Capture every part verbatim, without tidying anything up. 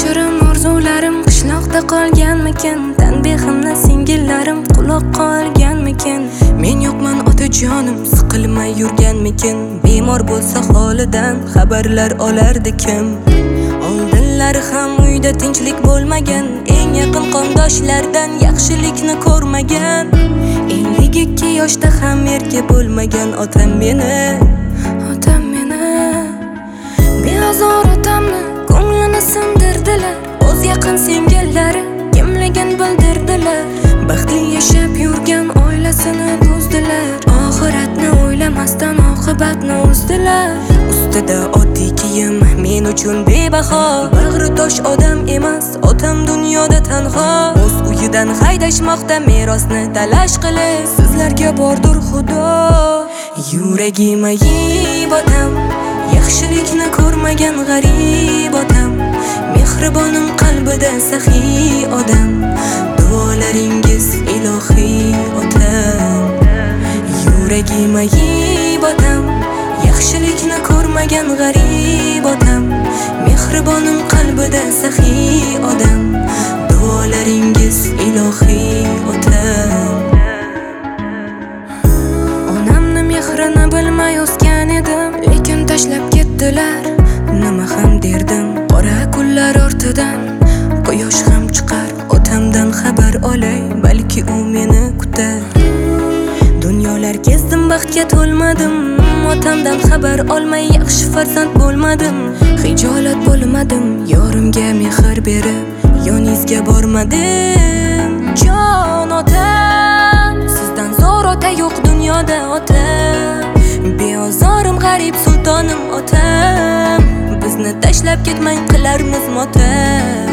Shirin orzularim qishloqda qolganmikin? Tanbehimni singillarim quloqqa olganmikin? Men yo'qman otajonim, siqilmay yurganmikin? Bemor bo'lsa holidan xabarlar olardi kim? Oldinlari ham uyda tinchlik bo'lmagan, eng yaqin qondoshlardan yaxshilikni ko'rmagan. ellik ikki yoshda ham erka bo'lmagan otam meni, otam meni. Beozor otamni ko'nglini sindirdilar, o'z yaqin singillari kimligini bildirdilar. Baxtli yashab yurgan oilasini buzdilar, oxiratni o'ylamasdan oqibatni uzdilar. Ustida oddiy kiyim men uchun bebaho, bag'ri tosh odam emas, otam dunyoda tanho. O'z uyidan haydashmoqda merosni talash qilib, sizlarga bordir xudo. Yuragim ayib otam, yaxshilikni ko'rmagan g'arib otam, mehribonim qalbida saxiy odam. Duolaringiz ilohiy otam. Yuragim ayib otam, yaxshilikni ko'rmagan g'arib otam, mehribonim qalbida saxiy odam. Duolaringiz ilohiy otam. Onamni mehrini bilmay o'sgan edim, lekin tashlab ketdilar. Nima ham derdim, qora kunlar ortidan quyosh ham chiqar. Otamdan xabar olay, balki u meni kutar. Dunyolar kezdim, baxtga to'lmadim. Otamdan xabar olmay yaxshi farzand bo'lmadim. Hijolat bo'lmadim, yorimga mehr berib yoningizga bormadim. Jon otam, sizdan zo'r ota yo'q dunyoda otam. Beozorim g'arib sultonim otam, bizni tashlab ketmang qilarmiz motam.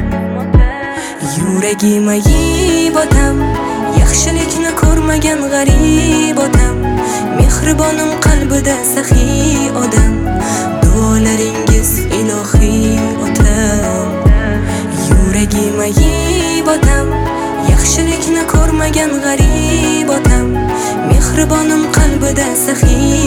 Yuragim ayib otam, yaxshilikni ko'rmagan g'arib otam, mehribonim qalbida saxiy odam. Duolaringiz ilohiy otam. Yuragim ayib otam, yaxshilikni ko'rmagan g'arib otam, mehribonim qalbida saxiy